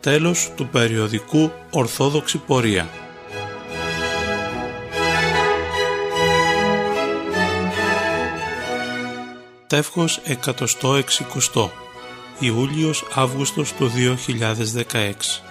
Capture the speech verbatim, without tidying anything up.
Τέλος του περιοδικού Ορθόδοξη Πορεία. Τεύχος εκατοστό εξηκοστό, Ιούλιος-Αύγουστος του δύο χιλιάδες δεκαέξι.